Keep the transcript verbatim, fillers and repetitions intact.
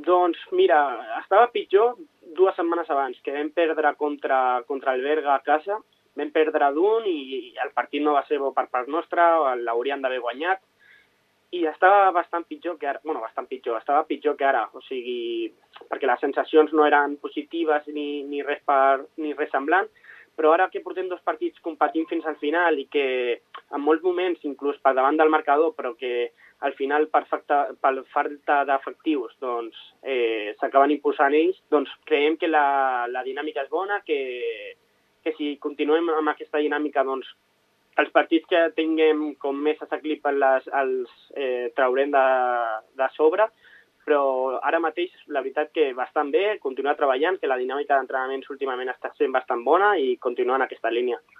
Doncs mira, estava pitjor dues setmanes abans, que vam perdre contra, contra el Berga a casa, vam perdre d'un i el partit no va ser bo per part nostra, l'haurien d'haver guanyat, i estava bastant pitjor que ara, bueno, bastant pitjor, estava pitjor que ara, o sigui, perquè les sensacions no eren positives ni, ni, res, per, ni res semblant, però ara que portem dos partits competint fins al final i que en molts moments, inclús per davant del marcador, però que al final per falta, per falta d'efectius doncs, eh, s'acaben impulsant ells, doncs creiem que la, la dinàmica és bona, que, que si continuem amb aquesta dinàmica doncs els partits que tinguem com més assequibles les, els eh, traurem de, de sobre, però ara mateix la veritat que bastant bé, continuar treballant, que la dinàmica d'entrenaments últimament està sent bastant bona i continuar en aquesta línia.